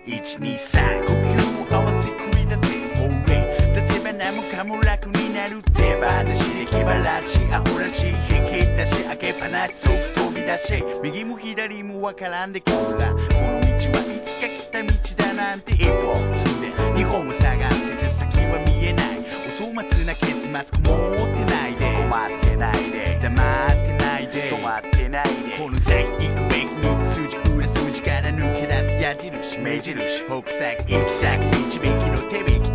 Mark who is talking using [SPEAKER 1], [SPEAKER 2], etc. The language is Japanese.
[SPEAKER 1] 123呼吸を合わせ繰り出せ応援出せば何もかも楽になる手放しで気晴らしアホらしい引き出し開けっぱなし即飛び出し右も左もわからんで今日らこの道はいつか来た道だなんて一歩進んで日本を探してじゃ先は見えないお粗末な結末こもってないで止まってないで黙ってないで止まってないでこの先行くべき道筋裏筋から抜け出す矢印目印北先行き先導きの手引き